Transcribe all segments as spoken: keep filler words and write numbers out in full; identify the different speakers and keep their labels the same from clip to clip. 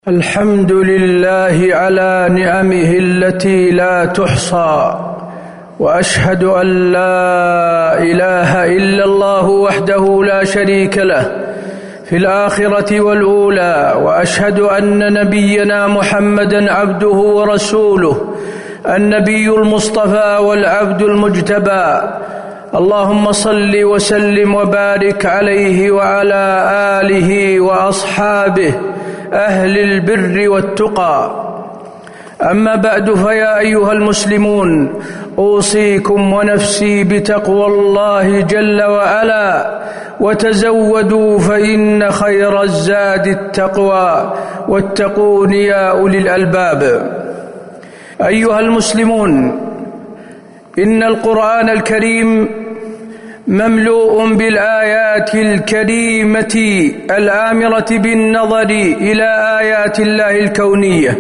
Speaker 1: الحمد لله على نعمه التي لا تحصى، وأشهد أن لا إله إلا الله وحده لا شريك له في الآخرة والأولى، وأشهد أن نبينا محمدًا عبده ورسوله، النبي المصطفى والعبد المجتبى. اللهم صل وسلم وبارك عليه وعلى آله وأصحابه أهل البر والتقى. أما بعد، فيا أيها المسلمون، أوصيكم ونفسي بتقوى الله جل وعلا، وتزودوا فإن خير الزاد التقوى، واتقون يا أولي الألباب. أيها المسلمون، إن القرآن الكريم مملوء بالآيات الكريمة الآمرة بالنظر إلى آيات الله الكونية،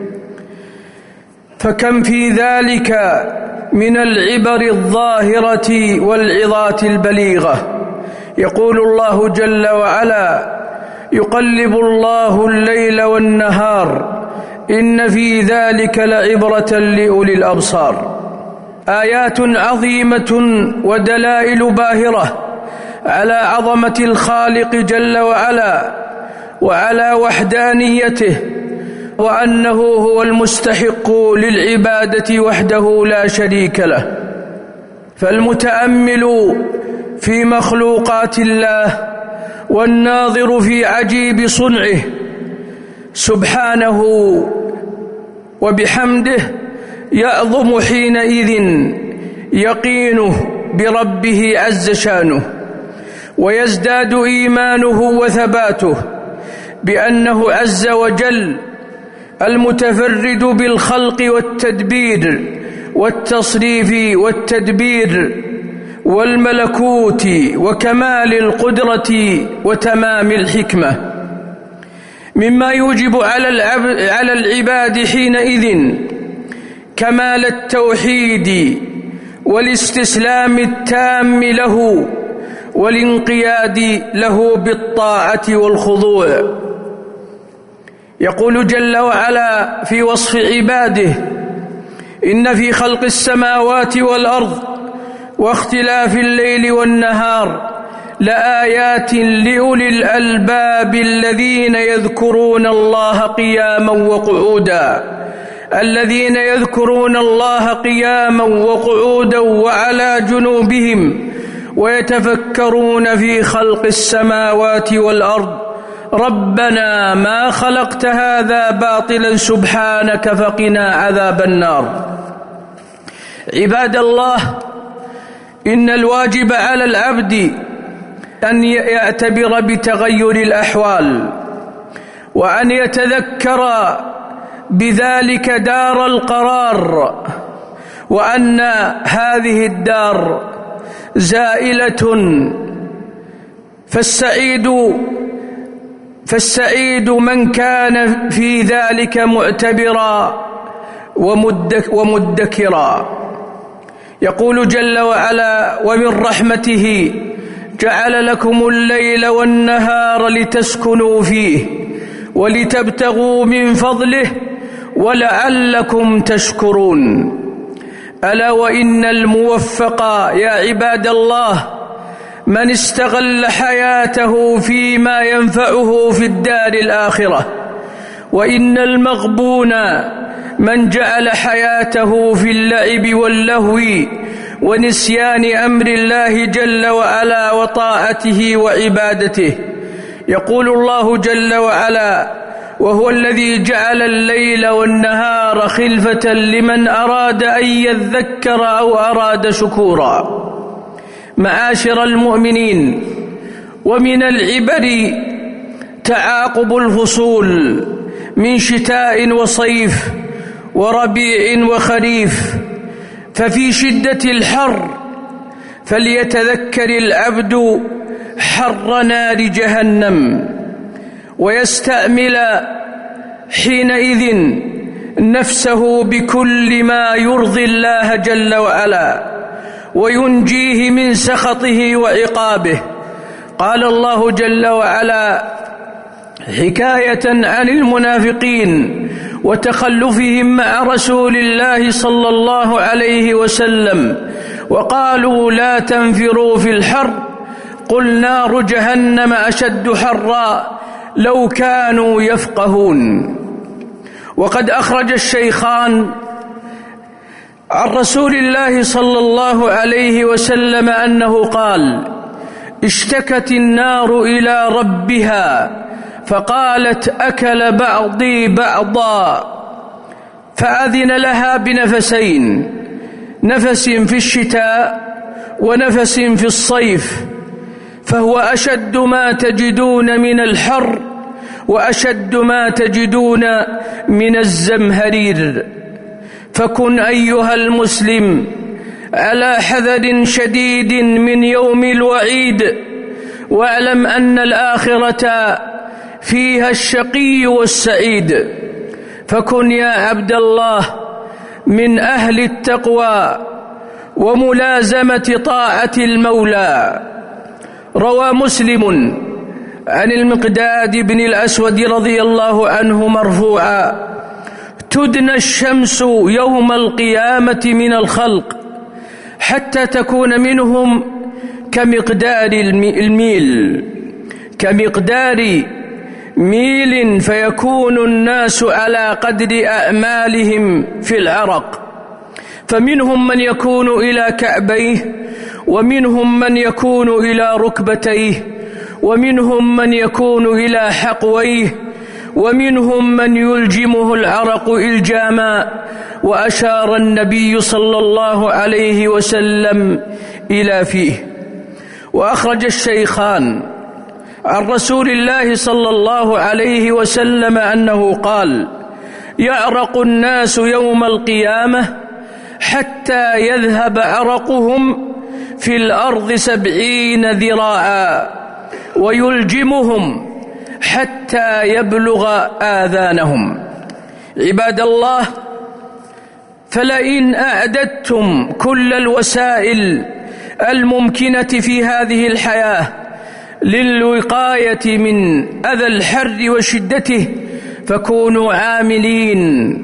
Speaker 1: فكم في ذلك من العبر الظاهرة والعظات البليغة. يقول الله جل وعلا: يقلب الله الليل والنهار إن في ذلك لعبرة لأولي الأبصار. آيات عظيمة ودلائل باهرة على عظمة الخالق جل وعلا، وعلى وحدانيته، وأنه هو المستحق للعبادة وحده لا شريك له. فالمتأمل في مخلوقات الله والناظر في عجيب صنعه سبحانه وبحمده يعظم حينئذ يقينه بربه عز شانه، ويزداد إيمانه وثباته بأنه عز وجل المتفرد بالخلق والتدبير والتصريف والتدبير والملكوت وكمال القدرة وتمام الحكمة، مما يوجب على العباد حينئذ كمال التوحيد والاستسلام التام له، والانقياد له بالطاعة والخضوع. يقول جل وعلا في وصف عباده: إن في خلق السماوات والأرض واختلاف الليل والنهار لآيات لأولي الألباب الذين يذكرون الله قياما وقعودا الذين يذكرون الله قياما وقعودا وعلى جنوبهم ويتفكرون في خلق السماوات والأرض ربنا ما خلقت هذا باطلا سبحانك فقنا عذاب النار. عباد الله، إن الواجب على العبد أن يعتبر بتغير الأحوال، وأن يتذكر بذلك دار القرار، وأن هذه الدار زائلة، فالسعيد فالسعيد من كان في ذلك معتبرا ومدكرا. يقول جل وعلا: ومن رحمته جعل لكم الليل والنهار لتسكنوا فيه ولتبتغوا من فضله ولعلكم تشكرون. ألا وإن الموفق يا عباد الله من استغل حياته فيما ينفعه في الدار الآخرة، وإن المغبون من جعل حياته في اللعب واللهو ونسيان أمر الله جل وعلا وطاعته وعبادته. يقول الله جل وعلا: وهو الذي جعل الليل والنهار خلفة لمن أراد أن يذكر أو أراد شكورا. معاشر المؤمنين، ومن العبر تعاقب الفصول من شتاء وصيف وربيع وخريف، ففي شدة الحر فليتذكر العبد حر نار جهنم، ويستأمل حينئذ نفسه بكل ما يرضي الله جل وعلا وينجيه من سخطه وعقابه. قال الله جل وعلا: حكاية عن المنافقين وتخلفهم مع رسول الله صلى الله عليه وسلم، وقالوا: لا تنفروا في الحر، قل نار جهنم أشد حرا لو كانوا يفقهون. وقد أخرج الشيخان عن رسول الله صلى الله عليه وسلم أنه قال: اشتكت النار إلى ربها فقالت: أكل بعضي بعضا، فأذن لها بنفسين، نفس في الشتاء ونفس في الصيف، فهو أشد ما تجدون من الحر وأشد ما تجدون من الزمهرير. فكن أيها المسلم على حذر شديد من يوم الوعيد، واعلم أن الآخرة فيها الشقي والسعيد. فكن يا عبد الله من أهل التقوى وملازمة طاعة المولى. روى مسلم عن المقداد بن الأسود رضي الله عنه مرفوعا: تدنى الشمس يوم القيامة من الخلق حتى تكون منهم كمقدار الميل كمقدار ميل فيكون الناس على قدر أعمالهم في العرق، فمنهم من يكون إلى كعبيه، ومنهم من يكون إلى ركبتيه، ومنهم من يكون إلى حقويه، ومنهم من يلجمه العرق إلجاما. وأشار النبي صلى الله عليه وسلم إلى فيه. وأخرج الشيخان عن رسول الله صلى الله عليه وسلم أنه قال: يعرق الناس يوم القيامة حتى يذهب عرقهم في الأرض سبعين ذراعا، ويلجمهم حتى يبلغ آذانهم. عباد الله، فلئن أعددتم كل الوسائل الممكنة في هذه الحياة للوقاية من أذى الحر وشدته، فكونوا عاملين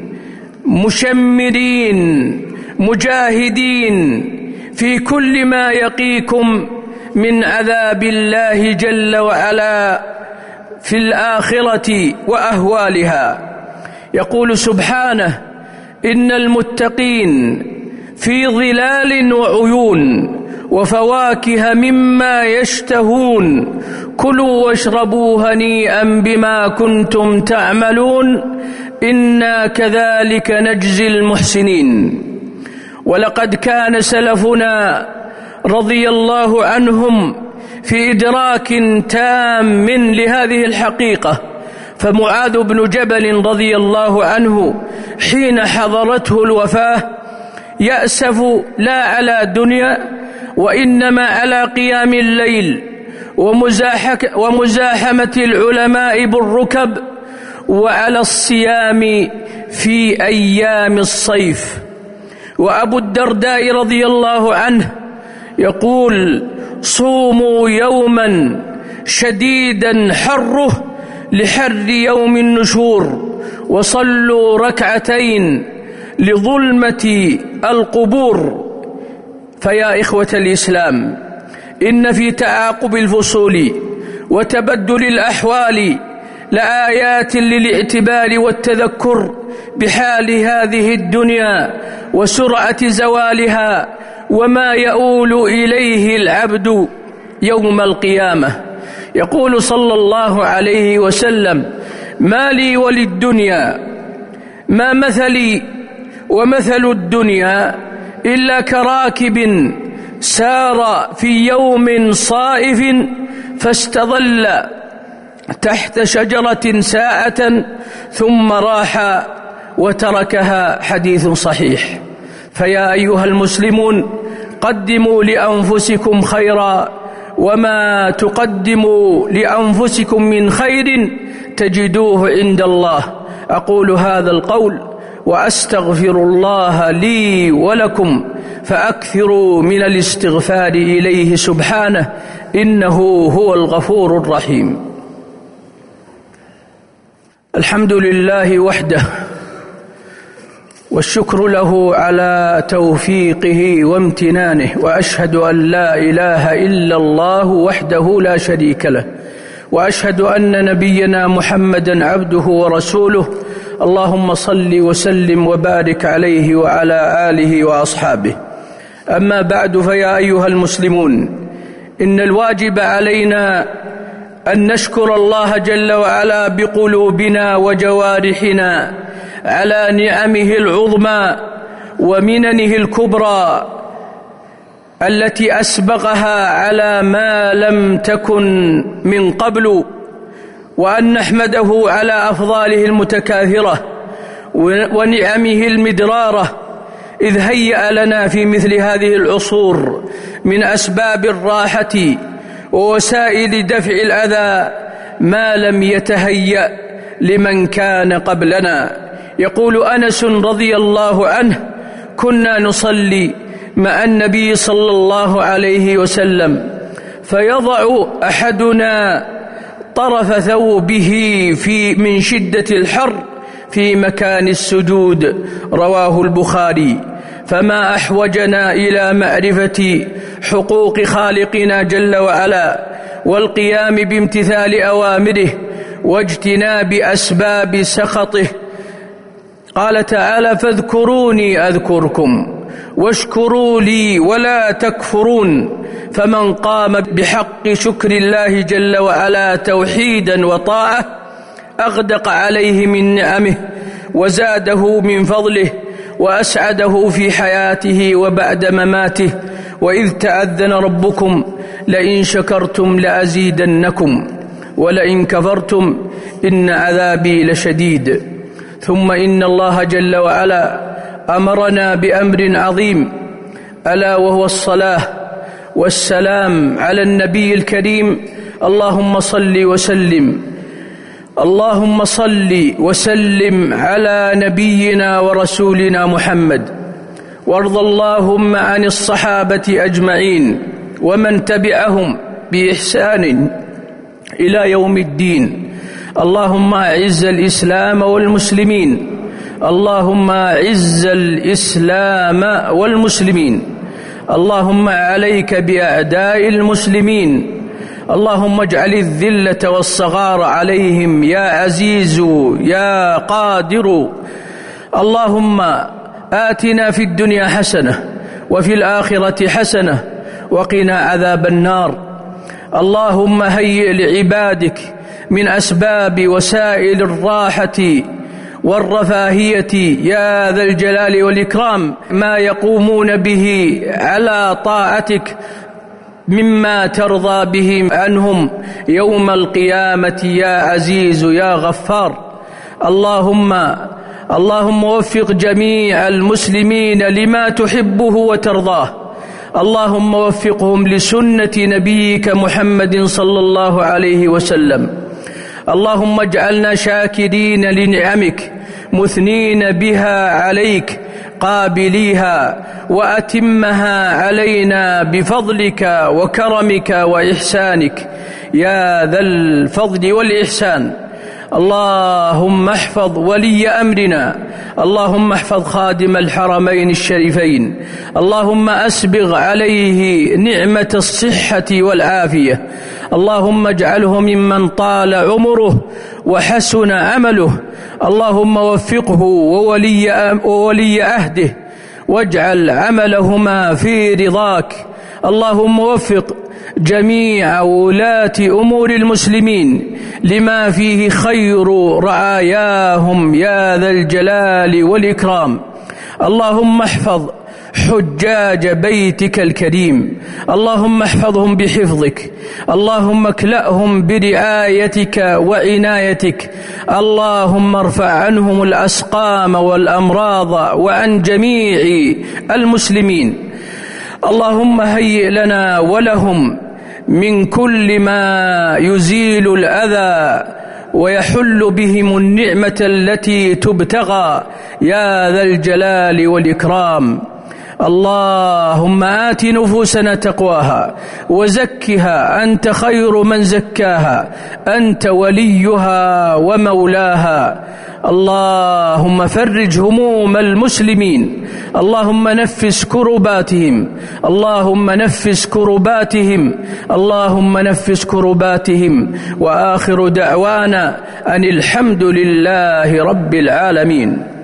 Speaker 1: مشمرين مجاهدين في كل ما يقيكم من عذاب الله جل وعلا في الآخرة وأهوالها. يقول سبحانه: إن المتقين في ظلال وعيون وفواكه مما يشتهون كلوا واشربوا هنيئا بما كنتم تعملون إنا كذلك نجزي المحسنين. ولقد كان سلفنا رضي الله عنهم في إدراك تام لهذه الحقيقة. فمعاذ بن جبل رضي الله عنه حين حضرته الوفاة يأسف لا على دنيا وإنما على قيام الليل ومزاحمة العلماء بالركب وعلى الصيام في أيام الصيف. وأبو الدرداء رضي الله عنه يقول: صوموا يوما شديدا حره لحر يوم النشور، وصلوا ركعتين لظلمة القبور. فيا إخوة الإسلام، إن في تعاقب الفصول وتبدل الأحوال لآيات للاعتبار والتذكر بحال هذه الدنيا وسرعة زوالها وما يؤول إليه العبد يوم القيامة. يقول صلى الله عليه وسلم: ما لي وللدنيا، ما مثلي ومثل الدنيا إلا كراكب سار في يوم صائف فاستظل تحت شجرة ساعة ثم راح وتركها. حديث صحيح. فيا أيها المسلمون، قدموا لأنفسكم خيرا، وما تقدموا لأنفسكم من خير تجدوه عند الله. أقول هذا القول وأستغفر الله لي ولكم، فأكثروا من الاستغفار إليه سبحانه، إنه هو الغفور الرحيم. الحمد لله وحده، والشكر له على توفيقه وامتنانه، وأشهد أن لا إله إلا الله وحده لا شريك له، وأشهد أن نبينا محمدًا عبده ورسوله. اللهم صل وسلم وبارك عليه وعلى آله وأصحابه. أما بعد، فيا أيها المسلمون، إن الواجب علينا أن نشكر الله جل وعلا بقلوبنا وجوارحنا على نعمه العظمى ومننه الكبرى التي أسبغها على ما لم تكن من قبل، وأن نحمده على أفضاله المتكاثرة ونعمه المدرارة، إذ هيأ لنا في مثل هذه العصور من أسباب الراحة ووسائل دفع الأذى ما لم يتهيأ لمن كان قبلنا. يقول أنس رضي الله عنه: كنا نصلي مع النبي صلى الله عليه وسلم، فيضع أحدنا طرف ثوبه في من شدة الحر في مكان السجود، رواه البخاري. فما أحوجنا إلى معرفة حقوق خالقنا جل وعلا والقيام بامتثال أوامره واجتناب أسباب سخطه. قال تعالى: فاذكروني أذكركم واشكروا لي ولا تكفرون. فمن قام بحق شكر الله جل وعلا توحيدا وطاعة أغدق عليه من نعمه وزاده من فضله وأسعده في حياته وبعد مماته. وإذ تأذن ربكم لئن شكرتم لأزيدنكم ولئن كفرتم إن عذابي لشديد. ثم إن الله جل وعلا أمرنا بأمر عظيم، ألا وهو الصلاة والسلام على النبي الكريم. اللهم صل وسلم اللهم صل وسلم على نبينا ورسولنا محمد، وارض اللهم عن الصحابة أجمعين ومن تبعهم بإحسان إلى يوم الدين. اللهم أعز الإسلام والمسلمين اللهم أعز الإسلام والمسلمين اللهم عليك بأعداء المسلمين. اللهم اجعل الذلة والصغار عليهم يا عزيز يا قادر. اللهم آتنا في الدنيا حسنة وفي الآخرة حسنة وقنا عذاب النار. اللهم هيئ لعبادك من أسباب وسائل الراحة والرفاهية يا ذا الجلال والإكرام ما يقومون به على طاعتك مما ترضى به عنهم يوم القيامة يا عزيز يا غفار. اللهم اللهم وفق جميع المسلمين لما تحبه وترضاه. اللهم وفقهم لسنة نبيك محمد صلى الله عليه وسلم. اللهم اجعلنا شاكرين لنعمك مثنين بها عليك قابليها، وأتمها علينا بفضلك وكرمك وإحسانك يا ذا الفضل والإحسان. اللهم احفظ ولي أمرنا، اللهم احفظ خادم الحرمين الشريفين، اللهم أسبغ عليه نعمة الصحة والعافية، اللهم اجعله ممن طال عمره وحسن عمله، اللهم وفقه وولي, وولي أهده واجعل عملهما في رضاك. اللهم وفق جميع ولاة أمور المسلمين لما فيه خير رعاياهم يا ذا الجلال والإكرام. اللهم احفظ حجاج بيتك الكريم، اللهم احفظهم بحفظك، اللهم اكلأهم برعايتك وعنايتك، اللهم ارفع عنهم الأسقام والأمراض وعن جميع المسلمين. اللهم هيئ لنا ولهم من كل ما يزيل الأذى ويحل بهم النعمة التي تبتغى يا ذا الجلال والإكرام. اللهم آت نفوسنا تقواها وزكها أنت خير من زكاها أنت وليها ومولاها. اللهم فرج هموم المسلمين، اللهم نفس كرباتهم، اللهم نفس كرباتهم، اللهم نفس كرباتهم. وآخر دعوانا أن الحمد لله رب العالمين.